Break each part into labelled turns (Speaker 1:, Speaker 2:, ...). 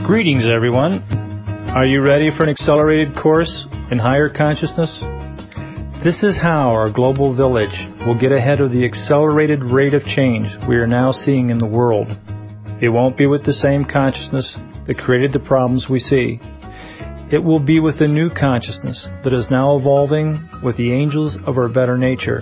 Speaker 1: Greetings, everyone. Are you ready for an accelerated course in higher consciousness? This is how our global village will get ahead of the accelerated rate of change we are now seeing in the world. It won't be with the same consciousness that created the problems we see. It will be with a new consciousness that is now evolving with the angels of our better nature.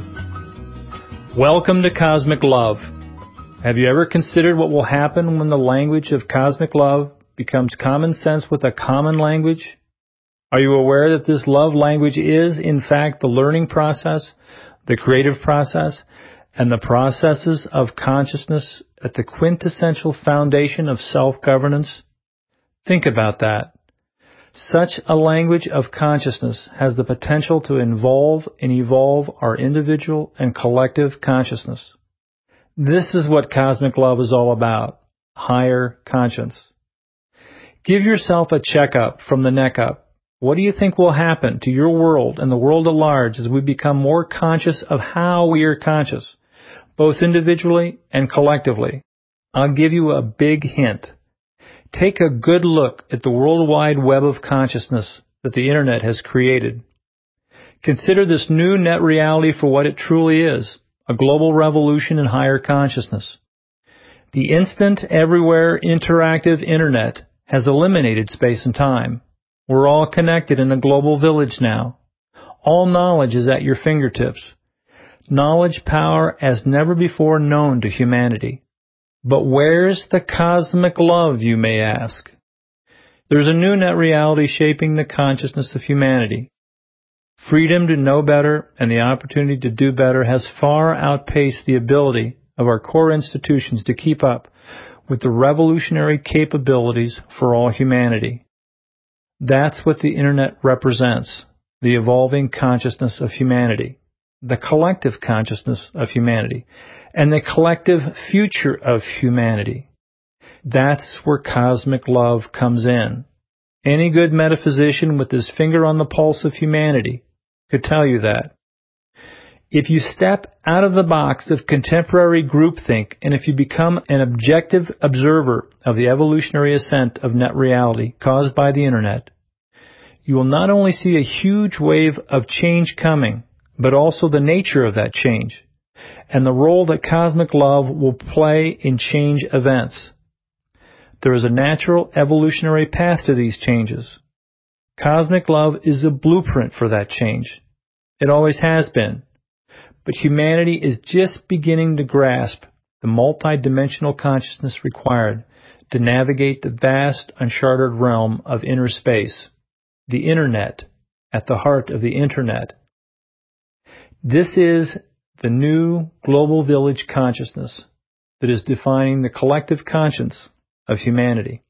Speaker 1: Welcome to Cosmic Love. Have you ever considered what will happen when the language of cosmic love becomes common sense with a common language? Are you aware that this love language is, in fact, the learning process, the creative process, and the processes of consciousness at the quintessential foundation of self-governance? Think about that. Such a language of consciousness has the potential to involve and evolve our individual and collective consciousness. This is what cosmic love is all about, higher conscience. Give yourself a checkup from the neck up. What do you think will happen to your world and the world at large as we become more conscious of how we are conscious, both individually and collectively? I'll give you a big hint. Take a good look at the worldwide web of consciousness that the Internet has created. Consider this new net reality for what it truly is, a global revolution in higher consciousness. The instant, everywhere, interactive Internet has eliminated space and time. We're all connected in a global village now. All knowledge is at your fingertips. Knowledge power as never before known to humanity. But where's the cosmic love, you may ask? There's a new net reality shaping the consciousness of humanity. Freedom to know better and the opportunity to do better has far outpaced the ability of our core institutions to keep up with the revolutionary capabilities for all humanity. That's what the Internet represents, the evolving consciousness of humanity, the collective consciousness of humanity, and the collective future of humanity. That's where cosmic love comes in. Any good metaphysician with his finger on the pulse of humanity could tell you that. If you step out of the box of contemporary groupthink and if you become an objective observer of the evolutionary ascent of net reality caused by the Internet, you will not only see a huge wave of change coming, but also the nature of that change and the role that cosmic love will play in change events. There is a natural evolutionary path to these changes. Cosmic love is a blueprint for that change. It always has been. But humanity is just beginning to grasp the multidimensional consciousness required to navigate the vast, uncharted realm of inner space, the Internet, at the heart of the Internet. This is the new global village consciousness that is defining the collective conscience of humanity.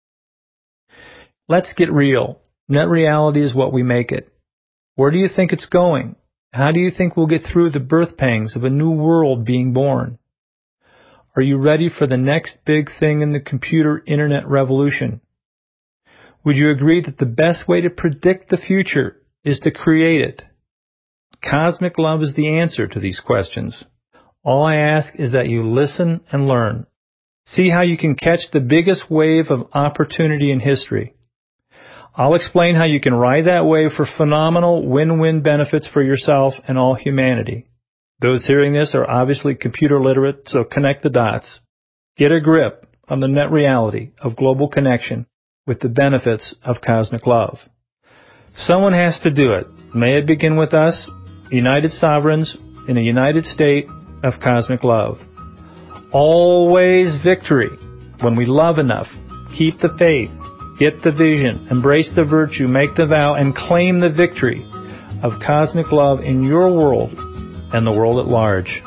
Speaker 1: Let's get real. Net reality is what we make it. Where do you think it's going? How do you think we'll get through the birth pangs of a new world being born? Are you ready for the next big thing in the computer Internet revolution? Would you agree that the best way to predict the future is to create it? Cosmic love is the answer to these questions. All I ask is that you listen and learn. See how you can catch the biggest wave of opportunity in history. I'll explain how you can ride that wave for phenomenal win-win benefits for yourself and all humanity. Those hearing this are obviously computer literate, so connect the dots. Get a grip on the net reality of global connection with the benefits of cosmic love. Someone has to do it. May it begin with us, united sovereigns in a united state of cosmic love. Always victory. When we love enough, keep the faith, get the vision, embrace the virtue, make the vow, and claim the victory of cosmic love in your world and the world at large.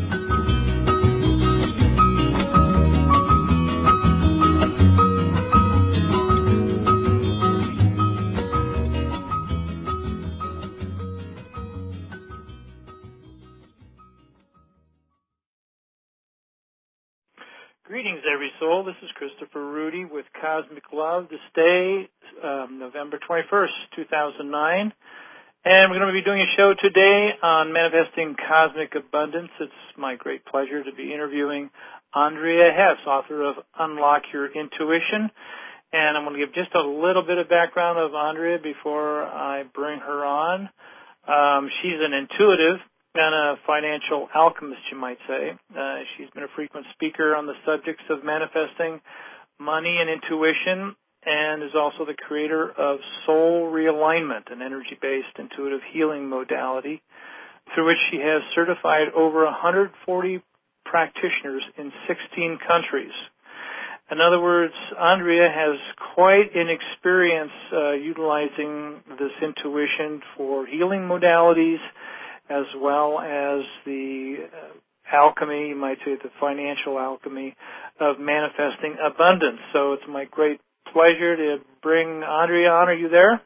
Speaker 2: Greetings, every soul. This is Christopher Rudy with Cosmic Love. This day, November 21st, 2009. And we're going to be doing a show today on manifesting cosmic abundance. It's my great pleasure to be interviewing Andrea Hess, author of Unlock Your Intuition. And I'm going to give just a little bit of background of Andrea before I bring her on. She's an intuitive and a financial alchemist, you might say. She's been a frequent speaker on the subjects of manifesting, money, and intuition, and is also the creator of Soul Realignment, an energy-based intuitive healing modality through which she has certified over 140 practitioners in 16 countries. In other words, Andrea has quite an experience utilizing this intuition for healing modalities as well as the alchemy, you might say the financial alchemy of manifesting abundance. So it's my great pleasure to bring Andrea on. Are you there?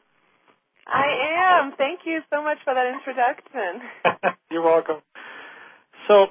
Speaker 3: I am. Thank you so much for that introduction.
Speaker 2: You're welcome. So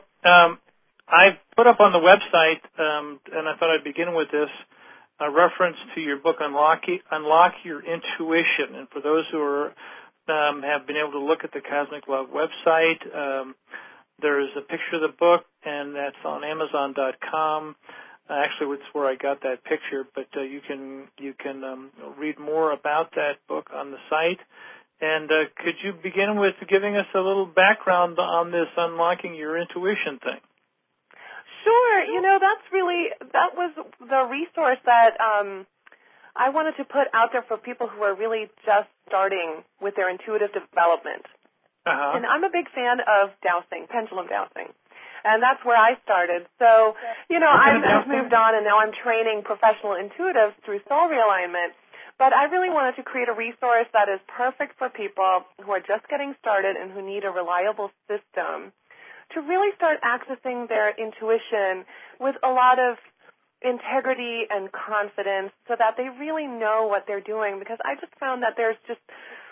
Speaker 2: I put up on the website, and I thought I'd begin with this, a reference to your book, Unlock Your Intuition. And for those who are, have been able to look at the Cosmic Love website, there is a picture of the book, and that's on Amazon.com. Actually, it's where I got that picture, but you can read more about that book on the site. And could you begin with giving us a little background on this Unlocking Your Intuition thing?
Speaker 3: Sure. That was the resource that I wanted to put out there for people who are really just starting with their intuitive development.
Speaker 2: Uh-huh.
Speaker 3: And I'm a big fan of dowsing, pendulum dowsing. And that's where I started. So, I've moved on, and now I'm training professional intuitives through Soul Realignment. But I really wanted to create a resource that is perfect for people who are just getting started and who need a reliable system to really start accessing their intuition with a lot of integrity and confidence so that they really know what they're doing. Because I just found that there's just,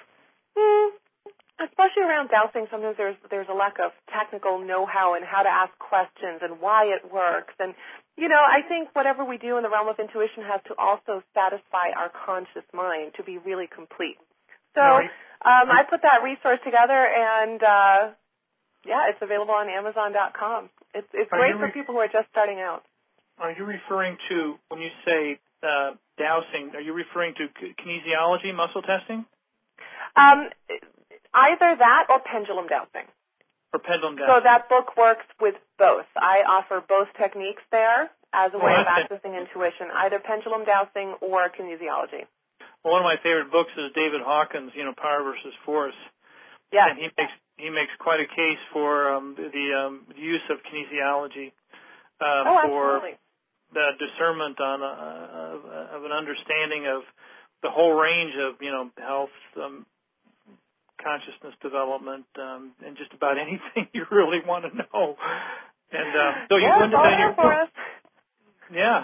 Speaker 3: especially around dowsing, sometimes there's a lack of technical know-how and how to ask questions and why it works. And, I think whatever we do in the realm of intuition has to also satisfy our conscious mind to be really complete. So I put that resource together, and, it's available on Amazon.com. It's great for people who are just starting out.
Speaker 2: Are you referring to, when you say dowsing, are you referring to kinesiology, muscle testing?
Speaker 3: Either that or pendulum dowsing.
Speaker 2: Or pendulum dowsing.
Speaker 3: So that book works with both. I offer both techniques there as a way of accessing intuition, either pendulum dowsing or kinesiology.
Speaker 2: Well, one of my favorite books is David Hawkins, Power versus Force.
Speaker 3: Yeah.
Speaker 2: And he makes quite a case for the use of kinesiology for the discernment of an understanding of the whole range of health, consciousness development, and just about anything you really want to know. And so you go into that in your book. Yeah.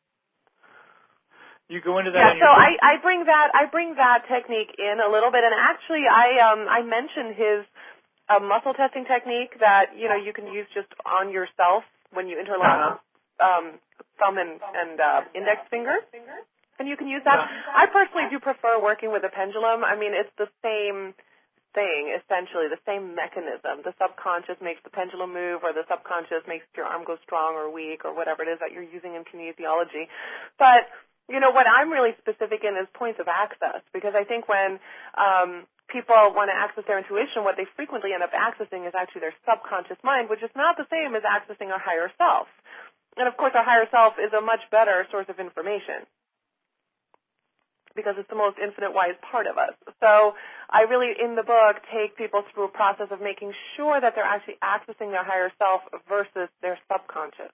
Speaker 2: You go into that in your book.
Speaker 3: I bring that technique in a little bit, and actually I mentioned his muscle testing technique that you can use just on yourself when you interlock thumb and index finger, and you can use that. I personally do prefer working with a pendulum. I mean, it's the same thing, essentially, the same mechanism. The subconscious makes the pendulum move, or the subconscious makes your arm go strong or weak, or whatever it is that you're using in kinesiology. But what I'm really specific in is points of access, because I think when people want to access their intuition, what they frequently end up accessing is actually their subconscious mind, which is not the same as accessing our higher self. And, of course, our higher self is a much better source of information because it's the most infinite wise part of us. So I really, in the book, take people through a process of making sure that they're actually accessing their higher self versus their subconscious.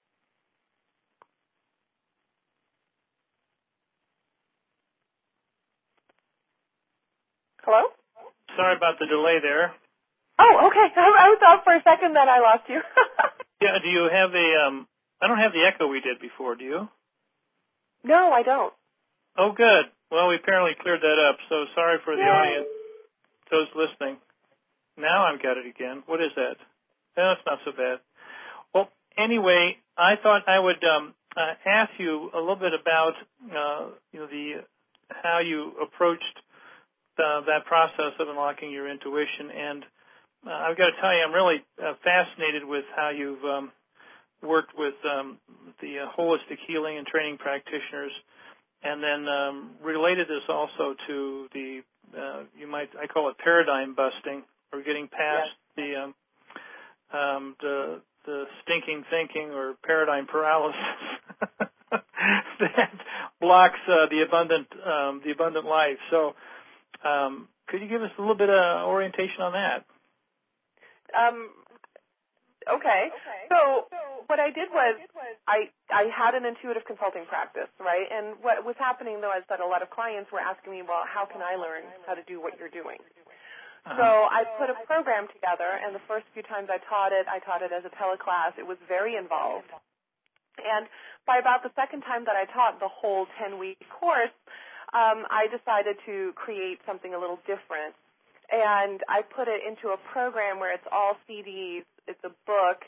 Speaker 3: Hello?
Speaker 2: Sorry about the delay there.
Speaker 3: Oh, okay. I thought for a second that I lost you.
Speaker 2: Yeah, do you have I don't have the echo we did before, do you?
Speaker 3: No, I don't.
Speaker 2: Oh, good. Well, we apparently cleared that up, so sorry for the audience, those listening. Now I've got it again. What is that? No, it's not so bad. Well, anyway, I thought I would ask you a little bit about how you approached that process of unlocking your intuition, and I've got to tell you, I'm really fascinated with how you've worked with the holistic healing and training practitioners and then related this also to the I call it paradigm busting, or getting past the stinking thinking or paradigm paralysis that blocks the abundant life. So, could you give us a little bit of orientation on that?
Speaker 3: Okay. So what I did was I had an intuitive consulting practice, right? And what was happening, though, is that a lot of clients were asking me, well, how can I learn how to do what you're doing? So I put a program together, and the first few times I taught it as a teleclass. It was very involved. And by about the second time that I taught the whole 10-week course, I decided to create something a little different. And I put it into a program where it's all CDs, it's a book,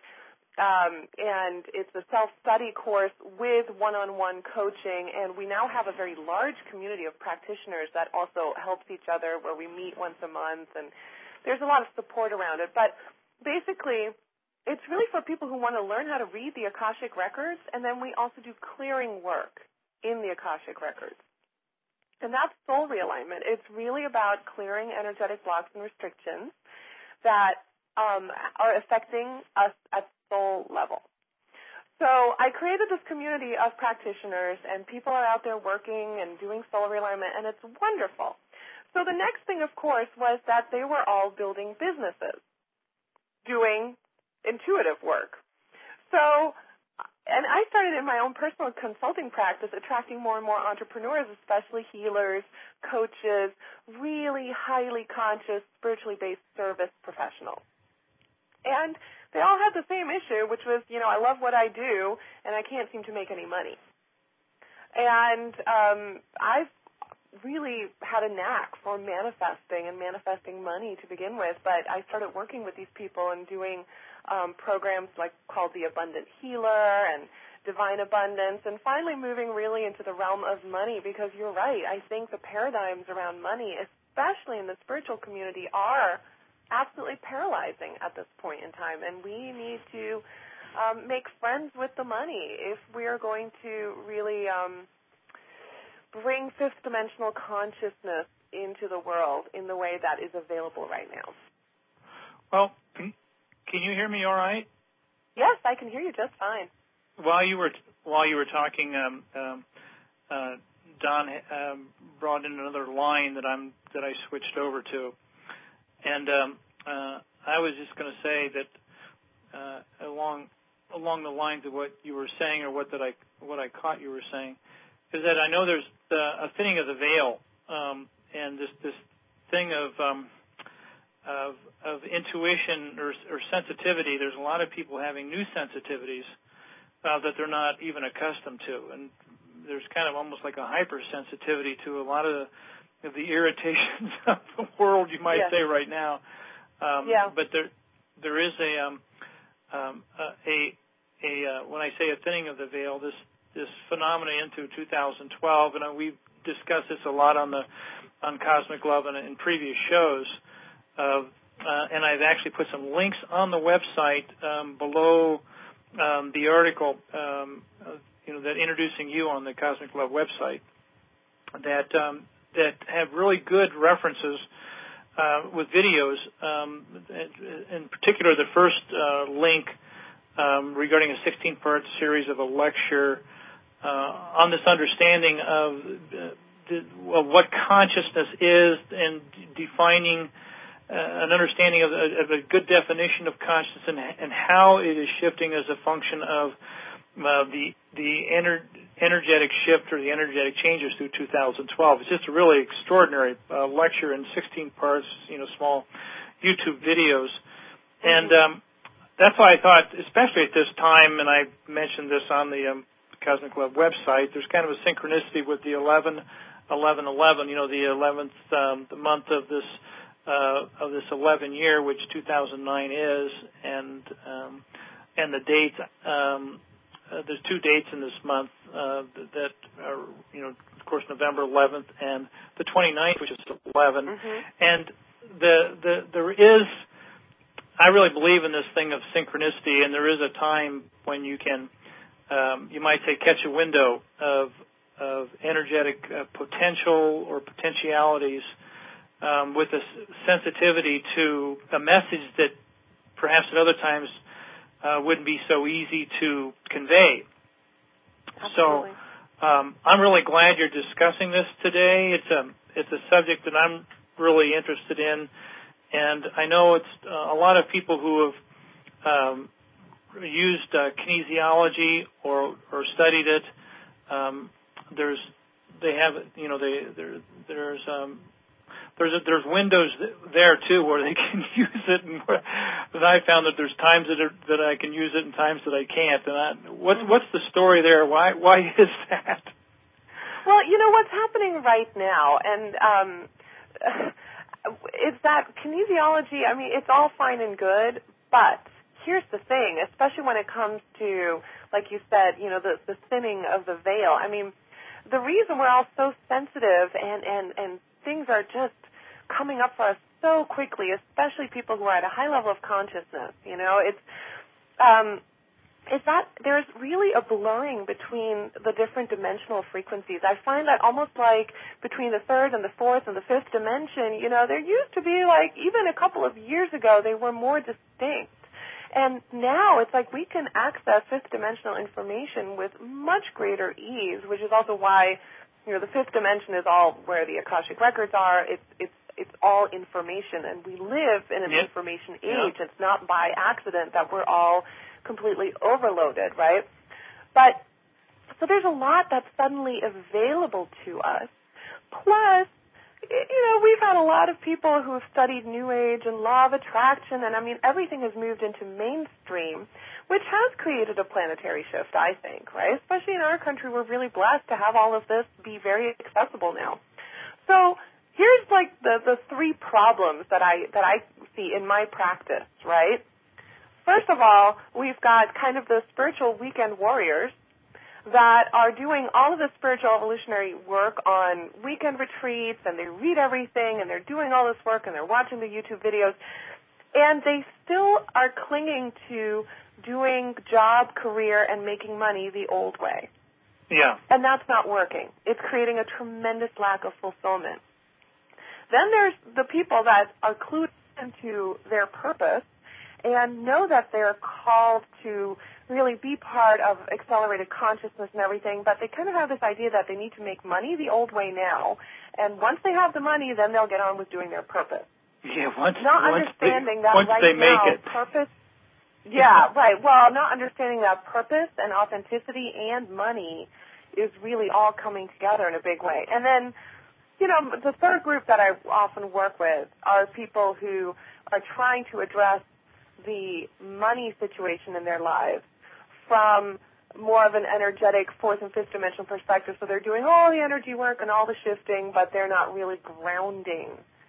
Speaker 3: and it's a self-study course with one-on-one coaching. And we now have a very large community of practitioners that also helps each other, where we meet once a month, and there's a lot of support around it. But basically, it's really for people who want to learn how to read the Akashic Records, and then we also do clearing work in the Akashic Records. And that's soul realignment. It's really about clearing energetic blocks and restrictions that are affecting us at soul level. So I created this community of practitioners, and people are out there working and doing soul realignment, and it's wonderful. So the next thing, of course, was that they were all building businesses, doing intuitive work. So, and I started in my own personal consulting practice attracting more and more entrepreneurs, especially healers, coaches, really highly conscious, spiritually based service professionals. And they all had the same issue, which was, I love what I do, and I can't seem to make any money. And I've really had a knack for manifesting money to begin with, but I started working with these people and doing programs called the Abundant Healer and Divine Abundance, and finally moving really into the realm of money, because you're right. I think the paradigms around money, especially in the spiritual community, are absolutely paralyzing at this point in time, and we need to make friends with the money if we are going to really bring fifth dimensional consciousness into the world in the way that is available right now.
Speaker 2: Well, can you hear me all right?
Speaker 3: Yes, I can hear you just fine.
Speaker 2: While you were talking, Don brought in another line that I switched over to, and I was just going to say that along the lines of what you were saying, or what I caught you were saying, is that I know there's a thinning of the veil, and this thing of intuition or sensitivity. There's a lot of people having new sensitivities that they're not even accustomed to, and there's kind of almost like a hypersensitivity to a lot of the irritations of the world, you might say right now. But there is when I say a thinning of the veil, this phenomena into 2012, and we've discussed this a lot on Cosmic Love and in previous shows. And I've actually put some links on the website below the article, that introducing you on the Cosmic Love website, that have really good references with videos. In particular, the first link regarding a 16-part series of a lecture on this understanding of what consciousness is, and defining an understanding of a good definition of consciousness, and how it is shifting as a function of the energetic shift or the energetic changes through 2012. It's just a really extraordinary lecture in 16 parts, small YouTube videos. And that's why I thought, especially at this time, and I mentioned this on the Cosmic Love website, there's kind of a synchronicity with the 11-11-11, the 11th the month of this 11 year, which 2009 is, and the dates. There's two dates in this month that are, of course, November 11th and the 29th, which is 11. Mm-hmm. And there is, I really believe in this thing of synchronicity, and there is a time when you can, you might say, catch a window of energetic potential or potentialities with a sensitivity to a message that perhaps at other times wouldn't be so easy to convey.
Speaker 3: Absolutely.
Speaker 2: So I'm really glad you're discussing this today. It's a subject that I'm really interested in, and I know it's a lot of people who have used kinesiology or studied it. There's windows there too where they can use it, and I found that there's times that I can use it and times that I can't. And what's the story there? Why is that?
Speaker 3: Well, what's happening right now, and is that kinesiology. I mean, it's all fine and good, but here's the thing, especially when it comes to, like you said, the thinning of the veil. I mean, the reason we're all so sensitive and things are just coming up for us so quickly, especially people who are at a high level of consciousness, is that there's really a blurring between the different dimensional frequencies. I find that almost like between the third and the fourth and the fifth dimension, there used to be like even a couple of years ago they were more distinct. And now it's like we can access fifth dimensional information with much greater ease, which is also why, the fifth dimension is all where the Akashic records are. It's all information, and we live in an information age. It's not by accident that we're all completely overloaded, right? But so there's a lot that's suddenly available to us. Plus, we've had a lot of people who have studied New Age and law of attraction, and I mean, everything has moved into mainstream, which has created a planetary shift, I think, right? Especially in our country, we're really blessed to have all of this be very accessible now. So here's like the three problems that I see in my practice, right? First of all, we've got kind of the spiritual weekend warriors that are doing all of the spiritual evolutionary work on weekend retreats, and they read everything, and they're doing all this work, and they're watching the YouTube videos, and they still are clinging to doing job, career, and making money the old way.
Speaker 2: Yeah.
Speaker 3: And that's not working. It's creating a tremendous lack of fulfillment. Then there's the people that are clued into their purpose and know that they're called to really be part of accelerated consciousness and everything, but they kind of have this idea that they need to make money the old way now, and once they have the money, then they'll get on with doing their purpose.
Speaker 2: Yeah,
Speaker 3: once they
Speaker 2: make it.
Speaker 3: Purpose. Yeah, right. Well, not understanding that purpose and authenticity and money is really all coming together in a big way. And then, the third group that I often work with are people who are trying to address the money situation in their lives from more of an energetic fourth and fifth dimensional perspective. So they're doing all the energy work and all the shifting, but they're not really grounding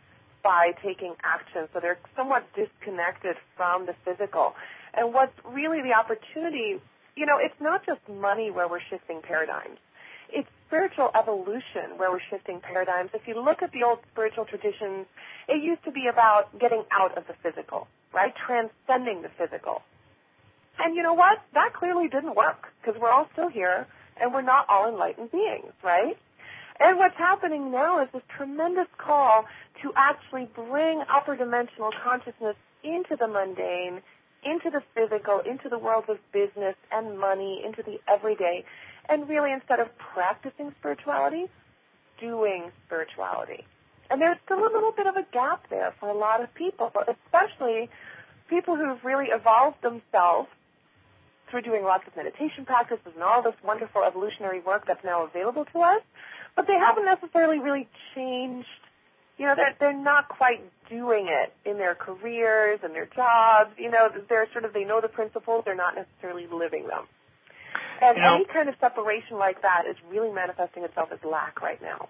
Speaker 3: by taking action. So they're somewhat disconnected from the physical. And what's really the opportunity, it's not just money where we're shifting paradigms. It's spiritual evolution where we're shifting paradigms. If you look at the old spiritual traditions, it used to be about getting out of the physical, right? Transcending the physical. And you know what? That clearly didn't work because we're all still here and we're not all enlightened beings, right? And what's happening now is this tremendous call to actually bring upper dimensional consciousness into the mundane, into the physical, into the world of business and money, into the everyday, and really instead of practicing spirituality, doing spirituality. And there's still a little bit of a gap there for a lot of people, especially people who've really evolved themselves through doing lots of meditation practices and all this wonderful evolutionary work that's now available to us, but they haven't necessarily really changed. They're not quite doing it in their careers and their jobs. They're they know the principles, they're not necessarily living them. And any kind of separation like that is really manifesting itself as lack right now.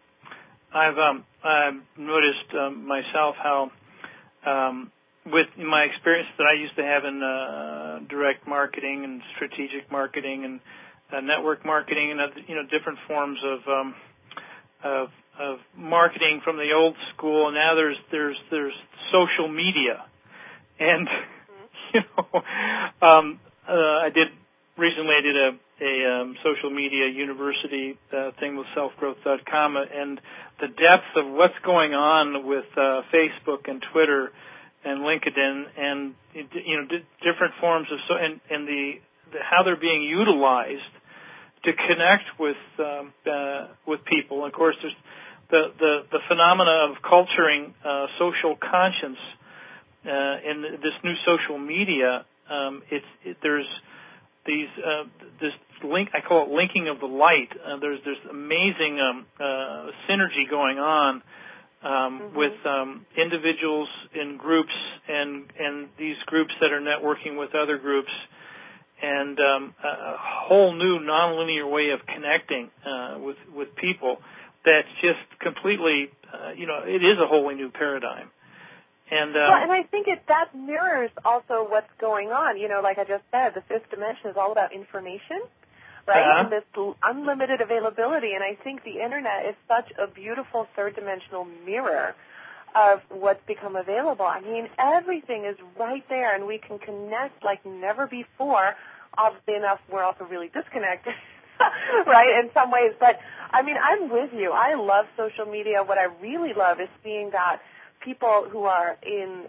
Speaker 2: I've noticed myself how, with my experience that I used to have in direct marketing and strategic marketing and network marketing and different forms of marketing from the old school, and now there's social media, and I did recently I did a social media university thing with selfgrowth.com, and the depth of what's going on with Facebook and Twitter and LinkedIn, and different forms of and the how they're being utilized to connect with people. And of course, there's the phenomena of culturing social conscience in this new social media. There's these this link, I call it linking of the light. There's amazing synergy going on with individuals in groups and these groups that are networking with other groups, and a whole new nonlinear way of connecting with people that's just completely, it is a wholly new paradigm. And
Speaker 3: and I think that mirrors also what's going on. Like I just said, the fifth dimension is all about information, right? And this unlimited availability. And I think the Internet is such a beautiful third-dimensional mirror of what's become available. I mean, everything is right there, and we can connect like never before. Obviously enough, we're also really disconnected, right, in some ways. But, I mean, I'm with you. I love social media. What I really love is seeing that people who are in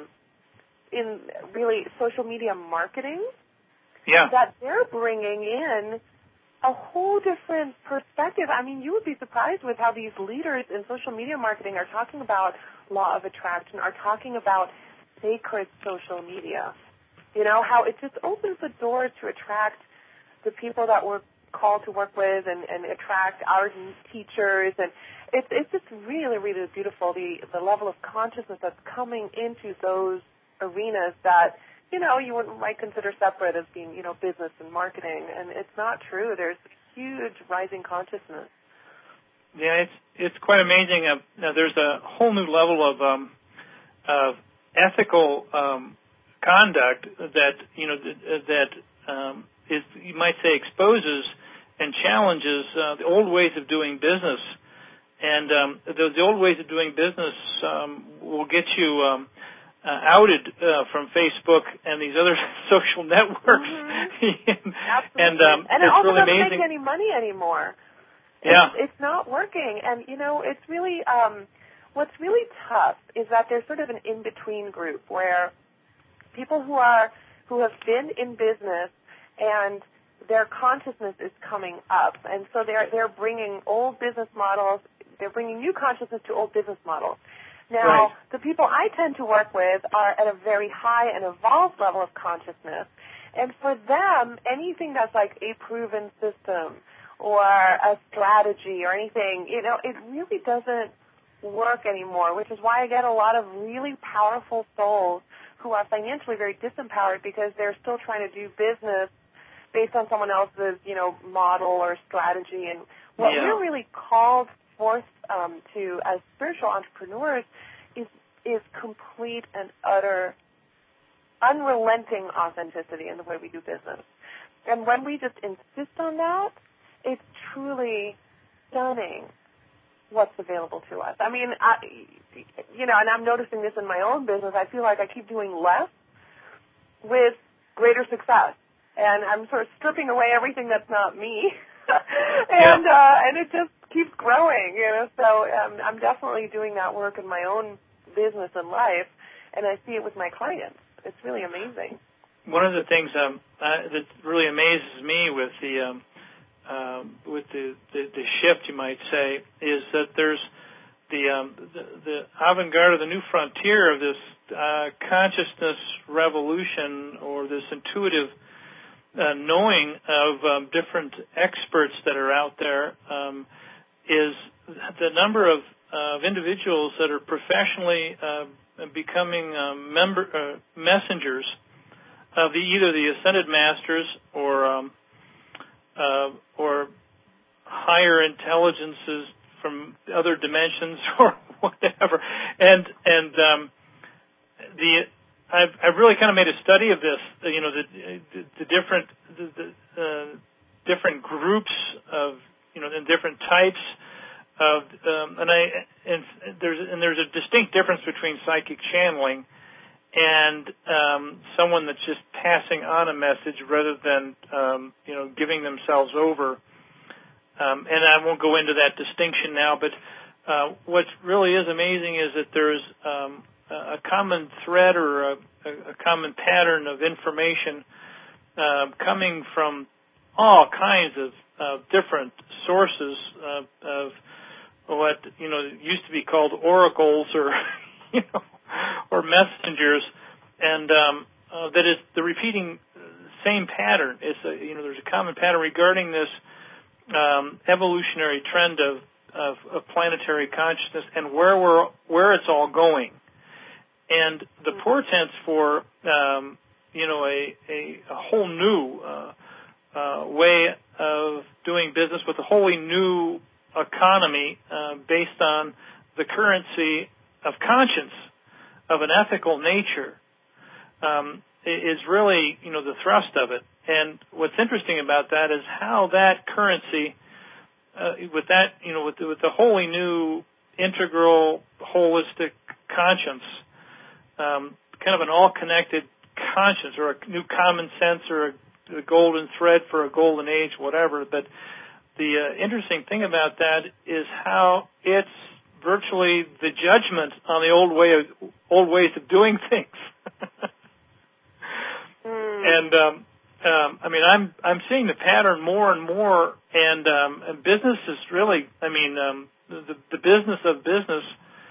Speaker 3: really social media marketing, that they're bringing in a whole different perspective. I mean, you would be surprised with how these leaders in social media marketing are talking about law of attraction, are talking about sacred social media. How it just opens the door to attract the people that we're called to work with and attract our teachers. And it's just really, really beautiful, the level of consciousness that's coming into those arenas that, you might consider separate as being, business and marketing. And it's not true. There's huge rising consciousness.
Speaker 2: Yeah, it's quite amazing. Now there's a whole new level of ethical conduct that is, you might say, exposes and challenges the old ways of doing business. And the old ways of doing business will get you outed from Facebook and these other social networks.
Speaker 3: Absolutely.
Speaker 2: and
Speaker 3: it
Speaker 2: it's
Speaker 3: also
Speaker 2: really
Speaker 3: doesn't
Speaker 2: amazing.
Speaker 3: make any money anymore. It's not working. And, it's really, what's really tough is that there's sort of an in-between group where people who have been in business and their consciousness is coming up, and so they're bringing old business models, they're bringing new consciousness to old business models. Now, the people I tend to work with are at a very high and evolved level of consciousness, and for them, anything that's like a proven system or a strategy or anything, it really doesn't work anymore, which is why I get a lot of really powerful souls who are financially very disempowered because they're still trying to do business based on someone else's, model or strategy. And what we're really called forth to as spiritual entrepreneurs is complete and utter, unrelenting authenticity in the way we do business. And when we just insist on that, it's truly stunning what's available to us. I mean, and I'm noticing this in my own business. I feel like I keep doing less with greater success. And I'm sort of stripping away everything that's not me. and it just keeps growing, So I'm definitely doing that work in my own business and life, and I see it with my clients. It's really amazing.
Speaker 2: One of the things that really amazes me with the shift, you might say, is that there's the avant-garde, or the new frontier of this consciousness revolution, or this intuitive knowing of different experts that are out there, is the number of individuals that are professionally becoming messengers of either the ascended masters or higher intelligences from other dimensions or whatever. And I've really kind of made a study of this. The different groups of and different types of there's a distinct difference between psychic channeling and someone that's just passing on a message rather than, giving themselves over. And I won't go into that distinction now, but what really is amazing is that there's a common thread or a common pattern of information coming from all kinds of different sources of what used to be called oracles or or messengers, and that is the repeating same pattern. It's there's a common pattern regarding this evolutionary trend of planetary consciousness and where it's all going, and the portents for a whole new way of doing business with a wholly new economy based on the currency of conscience, of an ethical nature, is really the thrust of it. And what's interesting about that is how that currency, with the wholly new integral holistic conscience, kind of an all-connected conscience or a new common sense or a golden thread for a golden age, whatever. But the interesting thing about that is how it's virtually the judgment on the old ways of doing things. And I'm seeing the pattern more and more, and business is really, the business of business,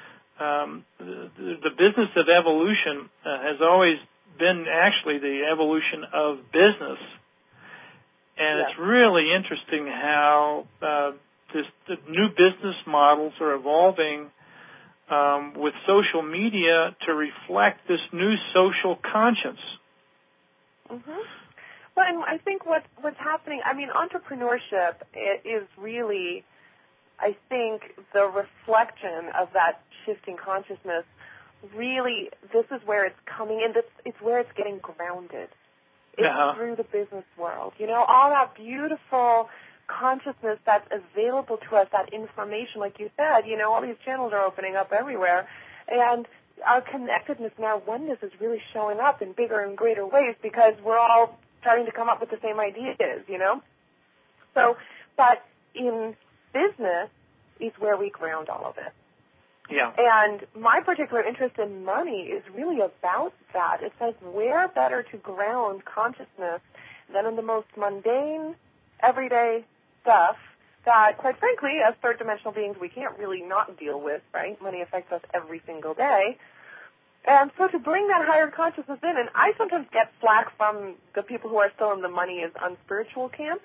Speaker 2: the business of evolution has always been actually the evolution of business. And It's really interesting how the new business models are evolving with social media to reflect this new social conscience.
Speaker 3: Mm-hmm. Well, and I think what's happening, entrepreneurship is really, I think, the reflection of that shifting consciousness. Really, this is where it's coming in. It's where it's getting grounded. It's through the business world. All that beautiful consciousness that's available to us, that information, like you said, all these channels are opening up everywhere. And our connectedness and our oneness is really showing up in bigger and greater ways because we're all starting to come up with the same ideas, So, but in business is where we ground all of it.
Speaker 2: Yeah.
Speaker 3: And my particular interest in money is really about that. It says where better to ground consciousness than in the most mundane, everyday stuff that, quite frankly, as third-dimensional beings, we can't really not deal with, right? Money affects us every single day. And so to bring that higher consciousness in, and I sometimes get flack from the people who are still in the money is unspiritual camp,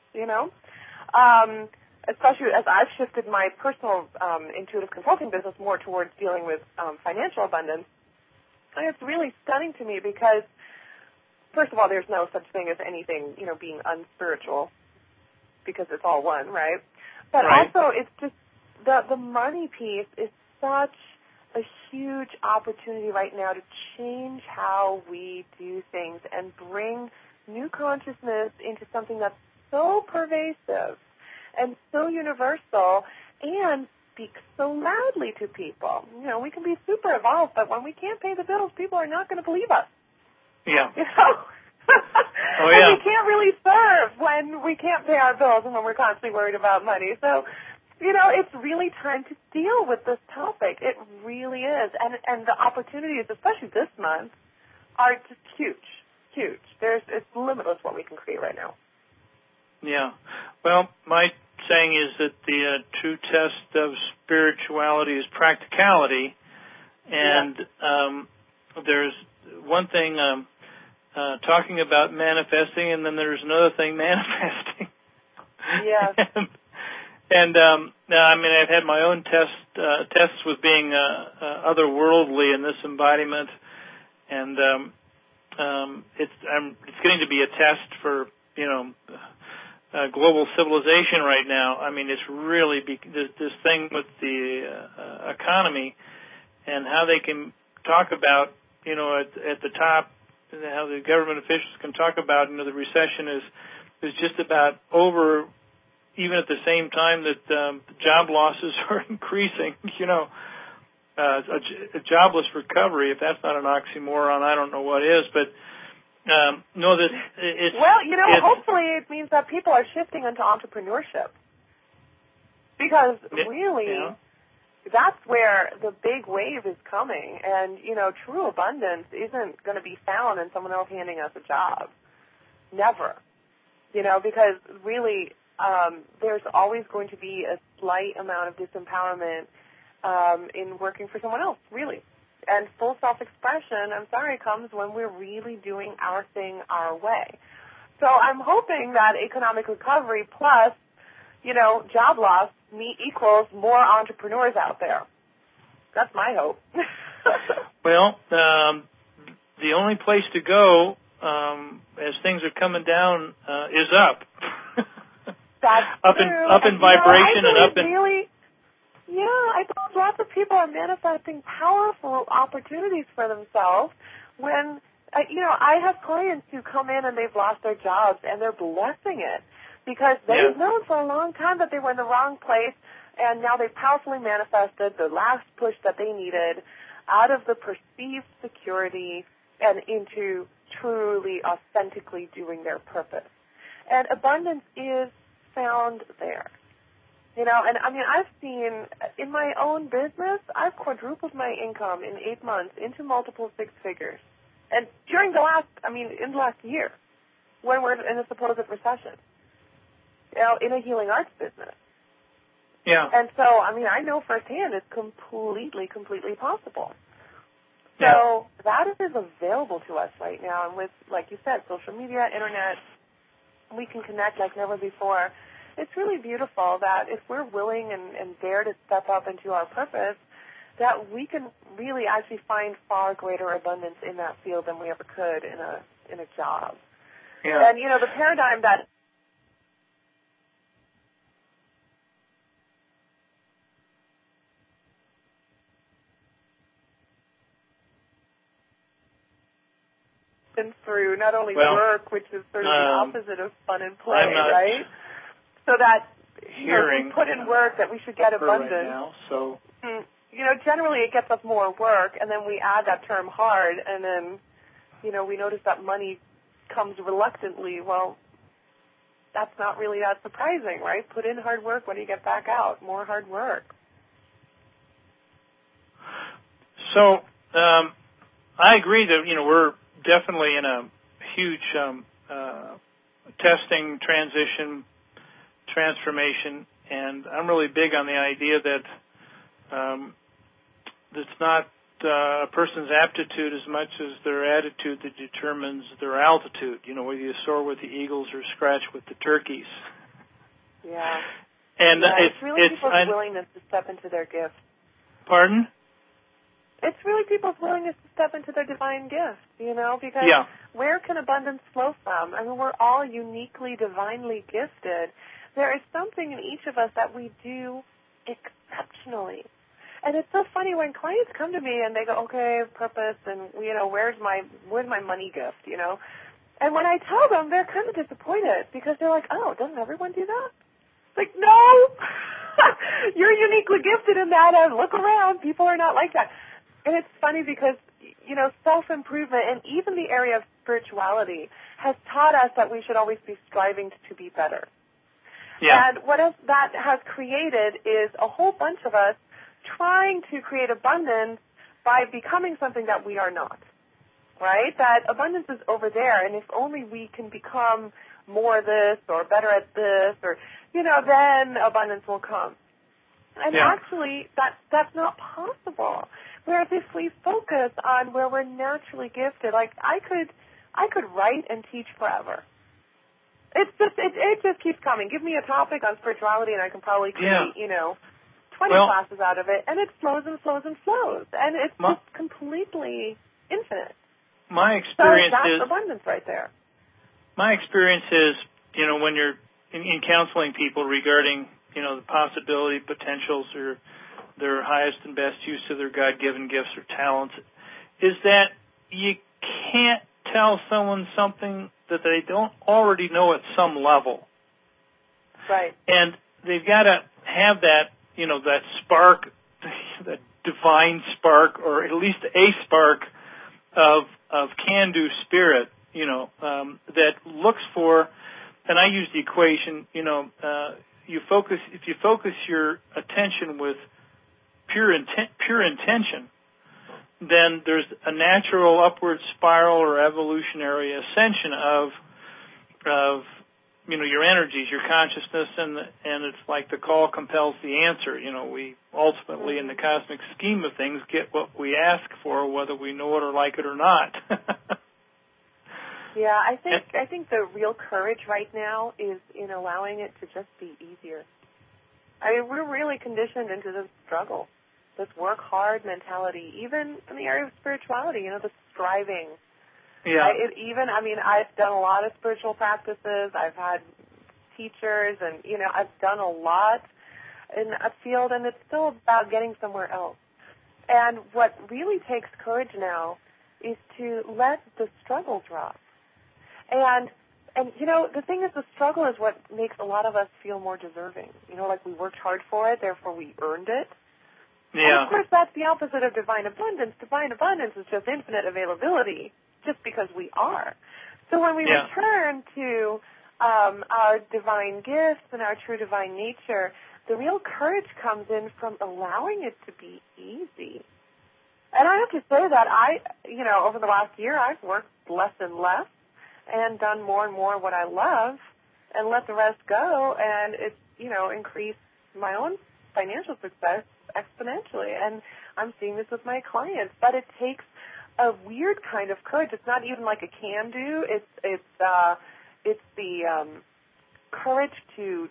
Speaker 3: especially as I've shifted my personal intuitive consulting business more towards dealing with financial abundance. And it's really stunning to me because, first of all, there's no such thing as anything, being unspiritual because it's all one, right? But also it's just the money piece is such a huge opportunity right now to change how we do things and bring new consciousness into something that's so pervasive and so universal and speaks so loudly to people. We can be super evolved, but when we can't pay the bills, people are not going to believe us.
Speaker 2: Yeah.
Speaker 3: Oh, yeah. And we can't really serve when we can't pay our bills and when we're constantly worried about money. So, it's really time to deal with this topic. It really is. And the opportunities, especially this month, are just huge. It's limitless what we can create right now.
Speaker 2: Yeah. Well, my saying is that the true test of spirituality is practicality. And there's one thing talking about manifesting, and then there's another thing manifesting.
Speaker 3: Yes.
Speaker 2: And I've had my own tests with being otherworldly in this embodiment, and it's getting to be a test for global civilization right now. It's really this thing with the economy and how they can talk about at the top, how the government officials can talk about the recession is just about over. Even at the same time that job losses are increasing, a jobless recovery, if that's not an oxymoron, I don't know what is. But No, that it's...
Speaker 3: Well, hopefully it means that people are shifting into entrepreneurship. Because really, that's where the big wave is coming. And, true abundance isn't going to be found in someone else handing us a job. Never. Because really, there's always going to be a slight amount of disempowerment in working for someone else, really. And full self-expression, I'm sorry, comes when we're really doing our thing our way. So I'm hoping that economic recovery plus, job loss equals more entrepreneurs out there. That's my hope.
Speaker 2: Well, the only place to go as things are coming down is up.
Speaker 3: That's
Speaker 2: up
Speaker 3: true.
Speaker 2: Up in vibration and up in...
Speaker 3: Really, I thought lots of people are manifesting powerful opportunities for themselves when, I have clients who come in and they've lost their jobs and they're blessing it because they've known for a long time that they were in the wrong place and now they've powerfully manifested the last push that they needed out of the perceived security and into truly, authentically doing their purpose. And abundance is found there. And I've seen in my own business, I've quadrupled my income in 8 months into multiple six figures. And in the last year, when we're in a supposed recession, in a healing arts business.
Speaker 2: Yeah.
Speaker 3: And so, I know firsthand it's completely possible. So that is available to us right now. And with, like you said, social media, internet, we can connect like never before. It's really beautiful that if we're willing and dare to step up into our purpose, that we can really actually find far greater abundance in that field than we ever could in a job.
Speaker 2: Yeah.
Speaker 3: And, the paradigm that through not only work, which is sort of the opposite of fun and play, right? So that we put in work that we should get abundance.
Speaker 2: Right now, so
Speaker 3: generally it gets us more work, and then we add that term hard, and then we notice that money comes reluctantly. Well, that's not really that surprising, right? Put in hard work, what do you get back out? More hard work.
Speaker 2: So I agree that we're definitely in a huge testing transformation, and I'm really big on the idea that it's not a person's aptitude as much as their attitude that determines their altitude. Whether you soar with the eagles or scratch with the turkeys.
Speaker 3: Yeah.
Speaker 2: And
Speaker 3: it's really people's willingness to step into their gift.
Speaker 2: Pardon?
Speaker 3: It's really people's willingness to step into their divine gift, because where can abundance flow from? We're all uniquely, divinely gifted. There is something in each of us that we do exceptionally. And it's so funny when clients come to me and they go, okay, purpose, and, where's my money gift, And when I tell them, they're kind of disappointed because they're like, oh, doesn't everyone do that? It's like, no, you're uniquely gifted in that, and look around, people are not like that. And it's funny because, self-improvement and even the area of spirituality has taught us that we should always be striving to be better.
Speaker 2: Yeah.
Speaker 3: And what that has created is a whole bunch of us trying to create abundance by becoming something that we are not, right? That abundance is over there, and if only we can become more this or better at this or, then abundance will come. And actually, that's not possible. Whereas if we focus on where we're naturally gifted, like I could write and teach forever. It just keeps coming. Give me a topic on spirituality, and I can probably create 20 classes out of it, and it flows and flows and flows, and it's just completely infinite.
Speaker 2: My experience
Speaker 3: so that's abundance right there.
Speaker 2: My experience is, when you're in counseling people regarding, the possibility, potentials, or their highest and best use of their God-given gifts or talents, is that you can't tell someone something that they don't already know at some level.
Speaker 3: Right.
Speaker 2: And they've got to have that, that spark, that divine spark, or at least a spark of can-do spirit that looks for, and I use the equation, if you focus your attention with pure intention, then there's a natural upward spiral or evolutionary ascension of your energies, your consciousness, and it's like the call compels the answer. We ultimately, in the cosmic scheme of things, get what we ask for, whether we know it or like it or not.
Speaker 3: Yeah, I think the real courage right now is in allowing it to just be easier. I mean, we're really conditioned into this struggle, this work hard mentality, even in the area of spirituality, the striving.
Speaker 2: Yeah.
Speaker 3: I've done a lot of spiritual practices. I've had teachers, and, I've done a lot in a field, and it's still about getting somewhere else. And what really takes courage now is to let the struggle drop. And the thing is, the struggle is what makes a lot of us feel more deserving. Like we worked hard for it, therefore we earned it.
Speaker 2: Yeah.
Speaker 3: And of course, that's the opposite of divine abundance. Divine abundance is just infinite availability, just because we are. So when we return to our divine gifts and our true divine nature, the real courage comes in from allowing it to be easy. And I have to say that over the last year, I've worked less and less and done more and more what I love and let the rest go, and it's, increased my own financial success exponentially. And I'm seeing this with my clients, but it takes a weird kind of courage. It's not even like a can do. It's the courage to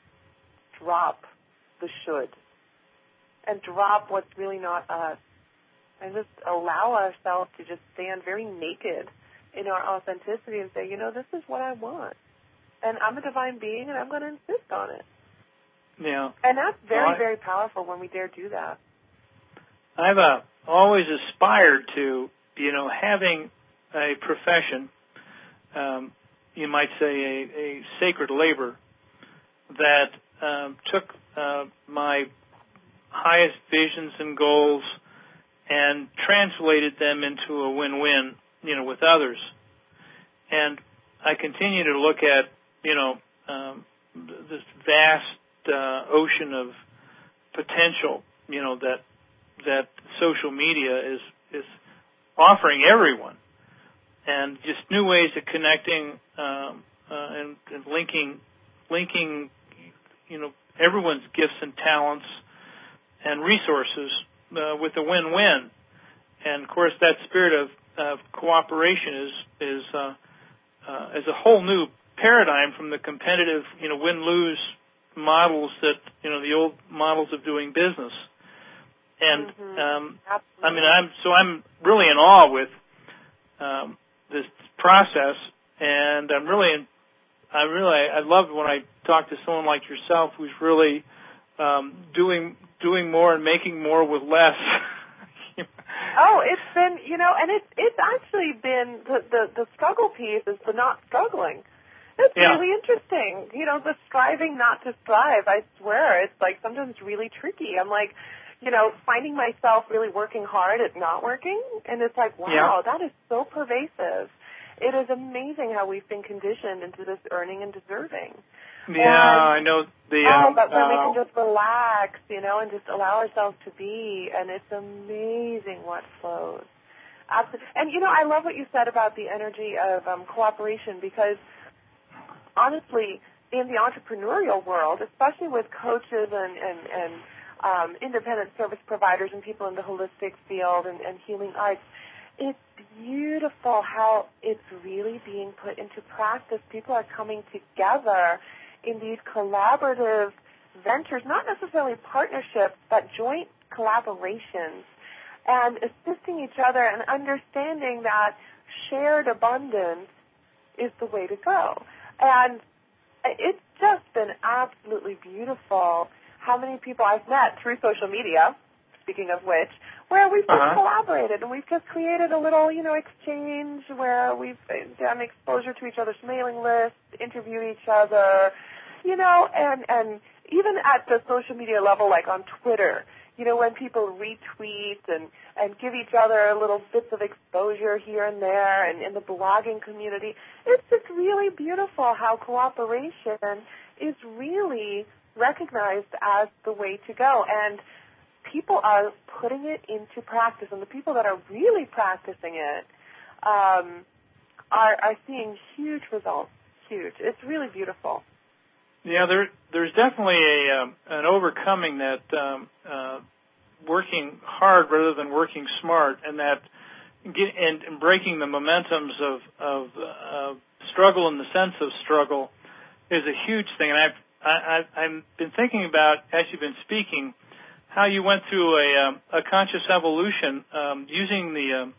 Speaker 3: drop the should and drop what's really not us, and just allow ourselves to just stand very naked in our authenticity and say, this is what I want, and I'm a divine being, and I'm going to insist on it.
Speaker 2: Yeah.
Speaker 3: And that's very, very powerful when we dare do that.
Speaker 2: I've always aspired to, having a profession, you might say a sacred labor that took my highest visions and goals and translated them into a win-win, with others. And I continue to look at, this vast ocean of potential, that social media is offering everyone, and just new ways of connecting and linking, everyone's gifts and talents and resources with a win-win. And of course, that spirit of cooperation is a whole new paradigm from the competitive, win-lose models that, the old models of doing business. And, I'm really in awe with this process, and I love when I talk to someone like yourself who's really doing more and making more with less.
Speaker 3: Oh, it's been, and it's actually been, the struggle piece is the not struggling. It's really interesting. The striving not to strive, I swear, it's like sometimes really tricky. I'm like, finding myself really working hard at not working, and it's like, wow, that is so pervasive. It is amazing how we've been conditioned into this earning and deserving.
Speaker 2: Yeah, I know.
Speaker 3: But when we can just relax, and just allow ourselves to be, and it's amazing what flows. Absolutely. And, I love what you said about the energy of cooperation, because honestly, in the entrepreneurial world, especially with coaches and independent service providers and people in the holistic field and healing arts, it's beautiful how it's really being put into practice. People are coming together in these collaborative ventures, not necessarily partnerships, but joint collaborations, and assisting each other and understanding that shared abundance is the way to go. And it's just been absolutely beautiful how many people I've met through social media, speaking of which, where we've just collaborated and we've just created a little, exchange where we've done exposure to each other's mailing lists, interviewed each other, and even at the social media level, like on Twitter, when people retweet and give each other little bits of exposure here and there, and in the blogging community, it's just really beautiful how cooperation is really recognized as the way to go. And people are putting it into practice, and the people that are really practicing it are seeing huge results. Huge. It's really beautiful.
Speaker 2: Yeah, there's definitely an overcoming that working hard rather than working smart, and that and breaking the momentums of struggle in the sense of struggle is a huge thing. And I've been thinking about, as you've been speaking, how you went through a conscious evolution using the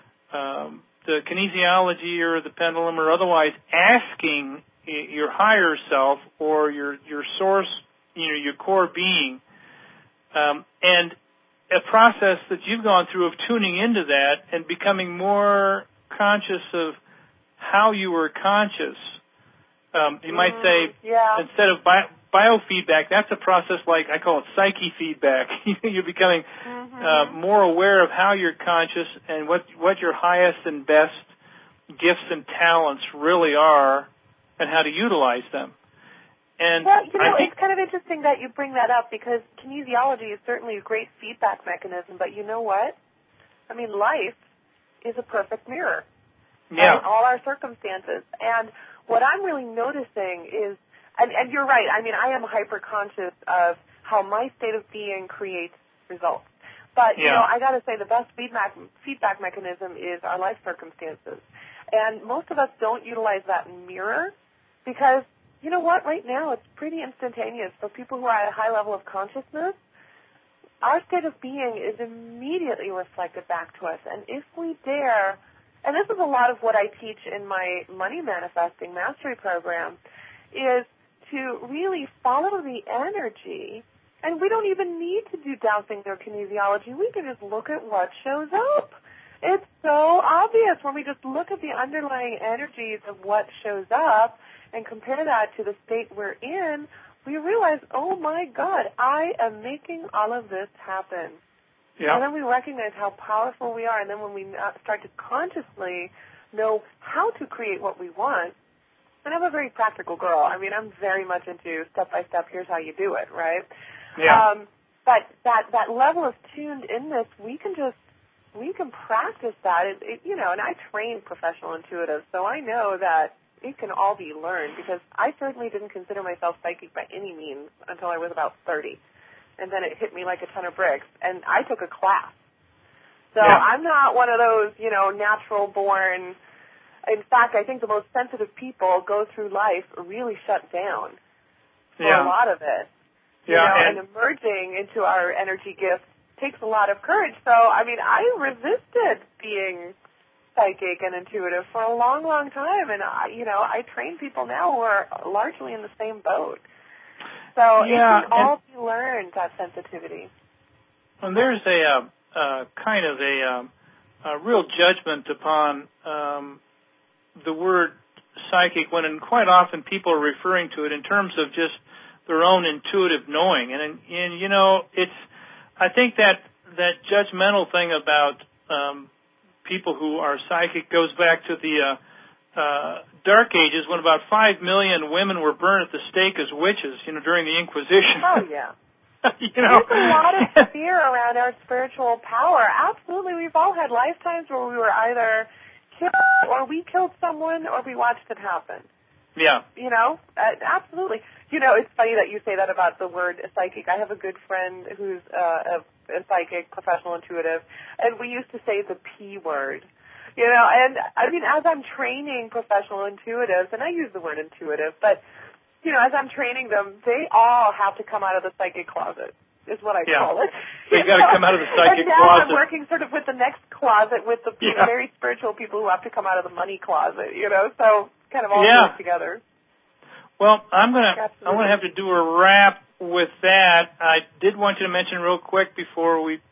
Speaker 2: kinesiology or the pendulum or otherwise, asking your higher self or your source, your core being, and a process that you've gone through of tuning into that and becoming more conscious of how you were conscious. You might say, instead of biofeedback, that's a process like, I call it psyche feedback. You're becoming more aware of how you're conscious and what your highest and best gifts and talents really are and how to utilize them. And
Speaker 3: well, it's kind of interesting that you bring that up, because kinesiology is certainly a great feedback mechanism, but you know what? I mean, life is a perfect mirror.
Speaker 2: Yeah.
Speaker 3: And all our circumstances. And what I'm really noticing is, and you're right, I mean, I am hyper-conscious of how my state of being creates results. But, I got to say the best feedback mechanism is our life circumstances. And most of us don't utilize that mirror because, you know what, right now it's pretty instantaneous. For people who are at a high level of consciousness, our state of being is immediately reflected back to us. And if we dare, and this is a lot of what I teach in my Money Manifesting Mastery program, is to really follow the energy. And we don't even need to do dowsing or kinesiology. We can just look at what shows up. It's so obvious when we just look at the underlying energies of what shows up and compare that to the state we're in, we realize, oh, my God, I am making all of this happen.
Speaker 2: Yeah.
Speaker 3: And then we recognize how powerful we are. And then when we start to consciously know how to create what we want, and I'm a very practical girl. I mean, I'm very much into step-by-step, here's how you do it, right?
Speaker 2: Yeah.
Speaker 3: But that level of tuned inness, we can practice that. And I train professional intuitives, so I know that it can all be learned, because I certainly didn't consider myself psychic by any means until I was about 30. And then it hit me like a ton of bricks. And I took a class. So I'm not one of those, natural born. In fact, I think the most sensitive people go through life really shut down for a lot of it. And emerging into our energy gifts takes a lot of courage. So, I mean, I resisted being psychic and intuitive for a long, long time. And, I train people now who are largely in the same boat. So it can all be learned, that sensitivity.
Speaker 2: And there's a kind of a real judgment upon the word psychic when quite often people are referring to it in terms of just their own intuitive knowing. And it's, I think that judgmental thing about people who are psychic goes back to the Dark Ages, when about 5 million women were burned at the stake as witches, during the Inquisition.
Speaker 3: Oh, yeah. There's a lot of fear around our spiritual power. Absolutely. We've all had lifetimes where we were either killed or we killed someone or we watched it happen.
Speaker 2: Yeah.
Speaker 3: Absolutely. It's funny that you say that about the word psychic. I have a good friend who's a psychic, professional intuitive, and we used to say the P word. And I mean, as I'm training professional intuitives, and I use the word intuitive, but, as I'm training them, they all have to come out of the psychic closet, is what I call it.
Speaker 2: They've got to come out of the psychic
Speaker 3: closet. And now
Speaker 2: closet.
Speaker 3: I'm working sort of with the next closet with the very spiritual people who have to come out of the money closet, so kind of all work together.
Speaker 2: Well, I'm gonna have to do a wrap with that. I did want you to mention real quick before we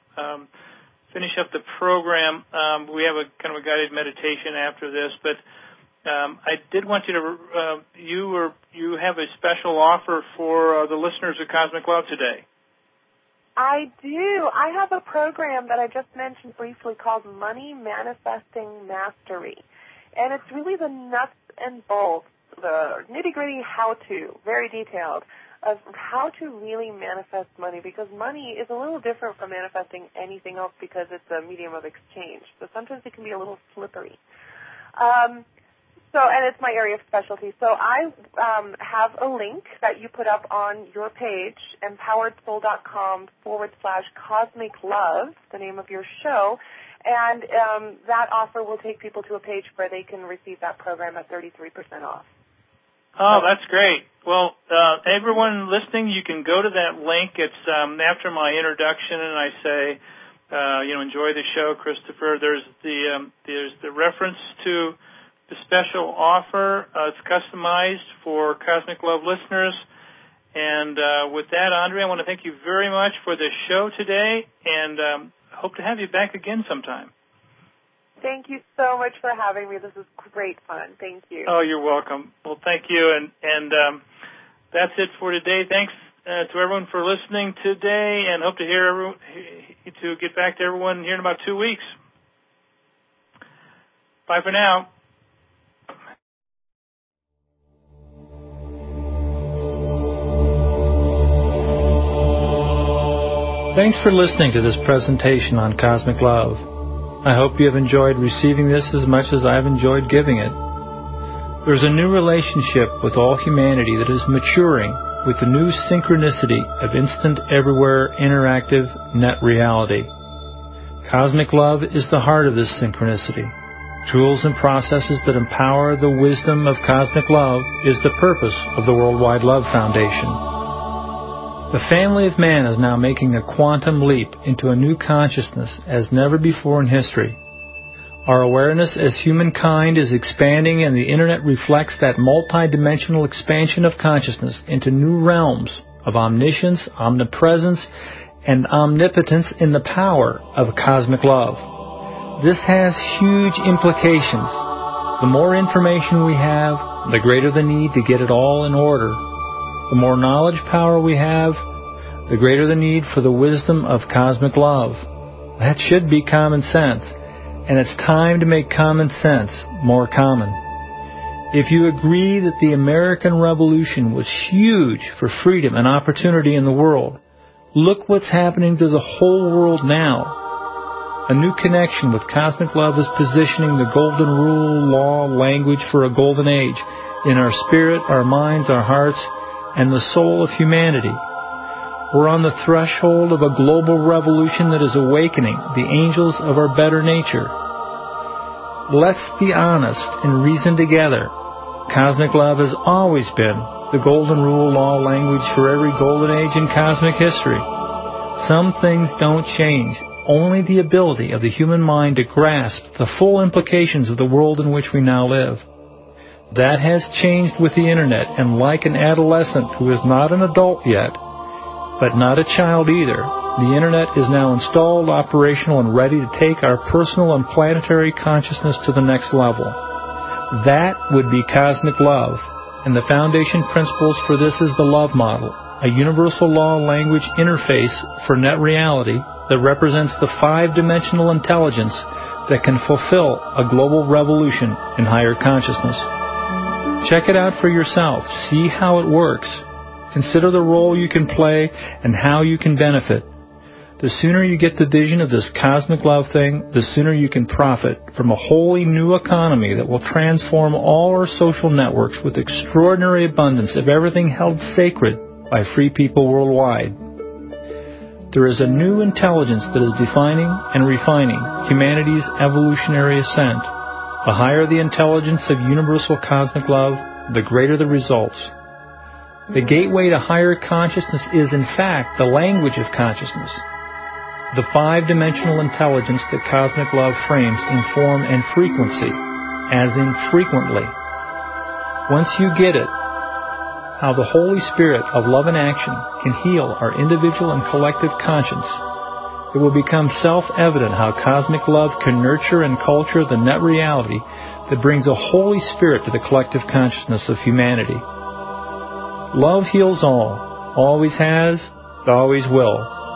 Speaker 2: finish up the program. We have a kind of a guided meditation after this, but I did want you to you have a special offer for the listeners of Cosmic Love today.
Speaker 3: I do. I have a program that I just mentioned briefly called Money Manifesting Mastery. And it's really the nuts and bolts, the nitty-gritty how-to, very detailed, of how to really manifest money, because money is a little different from manifesting anything else because it's a medium of exchange. So sometimes it can be a little slippery. And it's my area of specialty. So I have a link that you put up on your page, empoweredsoul.com/cosmic love, the name of your show, and that offer will take people to a page where they can receive that program at 33% off.
Speaker 2: Oh, that's great. Well, everyone listening, you can go to that link. It's after my introduction, and I say, enjoy the show, Christopher. There's the reference to the special offer. It's customized for Cosmic Love listeners. And with that, Andre, I want to thank you very much for this show today, and hope to have you back again sometime.
Speaker 3: Thank you so much for having me. This is great fun. Thank you.
Speaker 2: Oh, you're welcome. Well, thank you, and that's it for today. Thanks to everyone for listening today, and hope to get back to everyone here in about 2 weeks. Bye for now.
Speaker 1: Thanks for listening to this presentation on Cosmic Love. I hope you have enjoyed receiving this as much as I've enjoyed giving it. There's a new relationship with all humanity that is maturing with the new synchronicity of instant, everywhere, interactive net reality. Cosmic Love is the heart of this synchronicity. Tools and processes that empower the wisdom of Cosmic Love is the purpose of the Worldwide Love Foundation. The family of man is now making a quantum leap into a new consciousness as never before in history. Our awareness as humankind is expanding, and the Internet reflects that multidimensional expansion of consciousness into new realms of omniscience, omnipresence, and omnipotence in the power of Cosmic Love. This has huge implications. The more information we have, the greater the need to get it all in order. The more knowledge power we have, the greater the need for the wisdom of Cosmic Love. That should be common sense, and it's time to make common sense more common. If you agree that the American Revolution was huge for freedom and opportunity in the world, look what's happening to the whole world now. A new connection with Cosmic Love is positioning the golden rule, law, language for a golden age in our spirit, our minds, our hearts, and the soul of humanity. We're on the threshold of a global revolution that is awakening the angels of our better nature. Let's be honest and reason together. Cosmic Love has always been the golden rule, law, language for every golden age in cosmic history. Some things don't change. Only the ability of the human mind to grasp the full implications of the world in which we now live. That has changed with the Internet, and like an adolescent who is not an adult yet, but not a child either, the Internet is now installed, operational, and ready to take our personal and planetary consciousness to the next level. That would be Cosmic Love, and the foundation principles for this is the Love Model, a universal law language interface for net reality that represents the five-dimensional intelligence that can fulfill a global revolution in higher consciousness. Check it out for yourself. See how it works. Consider the role you can play and how you can benefit. The sooner you get the vision of this Cosmic Love thing, the sooner you can profit from a wholly new economy that will transform all our social networks with extraordinary abundance of everything held sacred by free people worldwide. There is a new intelligence that is defining and refining humanity's evolutionary ascent. The higher the intelligence of universal cosmic love, the greater the results. The gateway to higher consciousness is, in fact, the language of consciousness. The five-dimensional intelligence that cosmic love frames in form and frequency, as in frequently. Once you get it, how the Holy Spirit of love and action can heal our individual and collective conscience, it will become self-evident how cosmic love can nurture and culture the net reality that brings a Holy Spirit to the collective consciousness of humanity. Love heals all, always has, always will.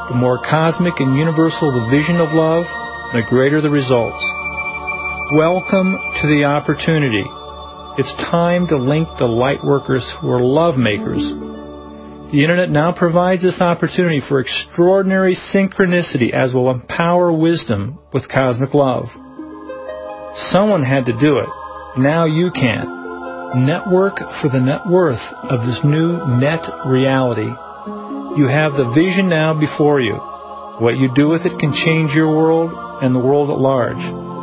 Speaker 1: The more cosmic and universal the vision of love, the greater the results. Welcome to the opportunity. It's time to link the light workers who are love makers. The Internet now provides this opportunity for extraordinary synchronicity as will empower wisdom with cosmic love. Someone had to do it. Now you can. Network for the net worth of this new net reality. You have the vision now before you. What you do with it can change your world and the world at large.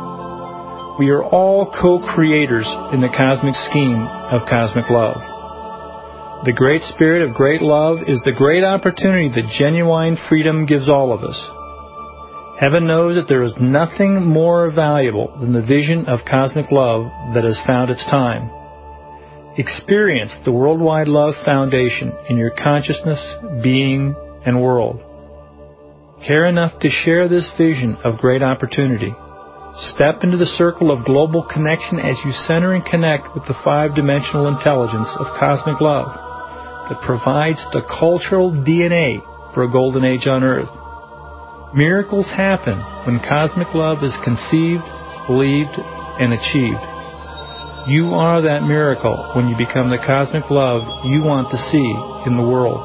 Speaker 1: We are all co-creators in the cosmic scheme of cosmic love. The great spirit of great love is the great opportunity that genuine freedom gives all of us. Heaven knows that there is nothing more valuable than the vision of cosmic love that has found its time. Experience the Worldwide Love Foundation in your consciousness, being, and world. Care enough to share this vision of great opportunity. Step into the circle of global connection as you center and connect with the five-dimensional intelligence of cosmic love that provides the cultural DNA for a golden age on Earth. Miracles happen when cosmic love is conceived, believed, and achieved. You are that miracle when you become the cosmic love you want to see in the world.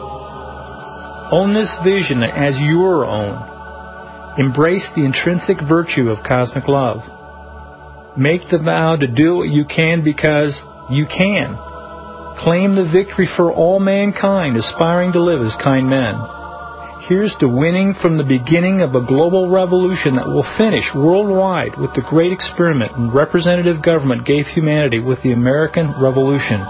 Speaker 1: Own this vision as your own. Embrace the intrinsic virtue of cosmic love. Make the vow to do what you can because you can. Claim the victory for all mankind aspiring to live as kind men. Here's to winning from the beginning of a global revolution that will finish worldwide with the great experiment representative government gave humanity with the American Revolution.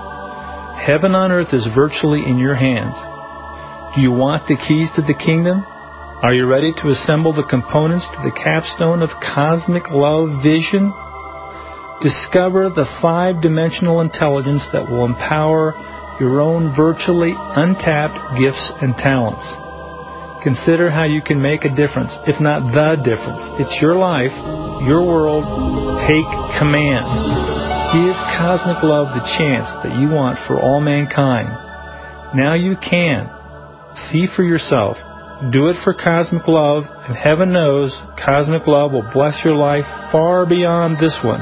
Speaker 1: Heaven on earth is virtually in your hands. Do you want the keys to the kingdom? Are you ready to assemble the components to the capstone of cosmic love vision? Discover the five-dimensional intelligence that will empower your own virtually untapped gifts and talents. Consider how you can make a difference, if not the difference. It's your life, your world. Take command. Give cosmic love the chance that you want for all mankind. Now you can. See for yourself. Do it for cosmic love, and heaven knows cosmic love will bless your life far beyond this one.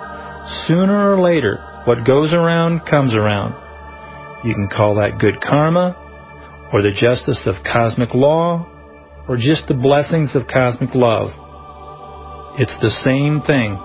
Speaker 1: Sooner or later, what goes around comes around. You can call that good karma, or the justice of cosmic law, or just the blessings of cosmic love. It's the same thing.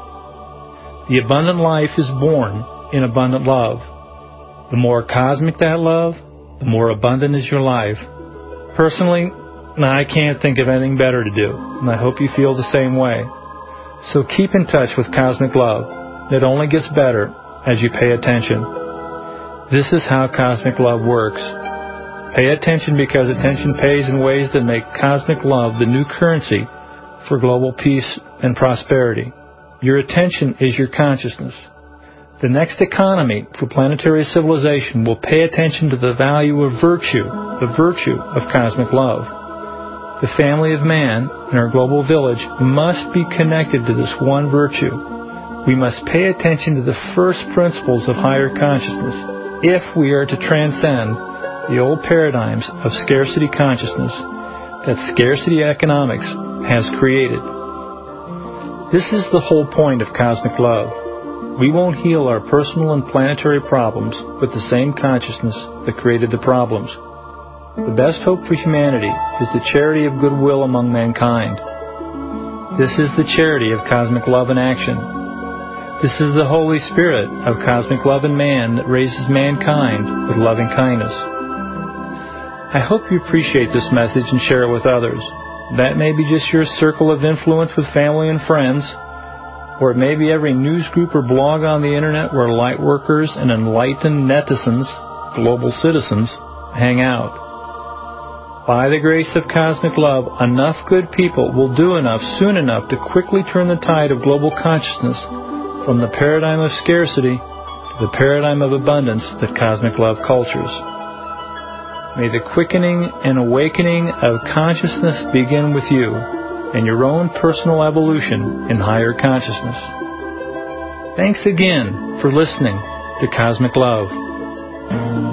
Speaker 1: The abundant life is born in abundant love. The more cosmic that love, the more abundant is your life. Personally, I can't think of anything better to do, and I hope you feel the same way. So keep in touch with cosmic love. It only gets better as you pay attention. This is how cosmic love works. Pay attention because attention pays in ways that make cosmic love the new currency for global peace and prosperity. Your attention is your consciousness. The next economy for planetary civilization will pay attention to the value of virtue, the virtue of cosmic love. The family of man in our global village must be connected to this one virtue. We must pay attention to the first principles of higher consciousness if we are to transcend the old paradigms of scarcity consciousness that scarcity economics has created. This is the whole point of cosmic love. We won't heal our personal and planetary problems with the same consciousness that created the problems. The best hope for humanity is the charity of goodwill among mankind. This is the charity of cosmic love in action. This is the Holy Spirit of cosmic love in man that raises mankind with loving kindness. I hope you appreciate this message and share it with others. That may be just your circle of influence with family and friends, or it may be every news group or blog on the Internet where light workers and enlightened netizens, global citizens, hang out. By the grace of cosmic love, enough good people will do enough soon enough to quickly turn the tide of global consciousness from the paradigm of scarcity to the paradigm of abundance that cosmic love cultures. May the quickening and awakening of consciousness begin with you and your own personal evolution in higher consciousness. Thanks again for listening to Cosmic Love.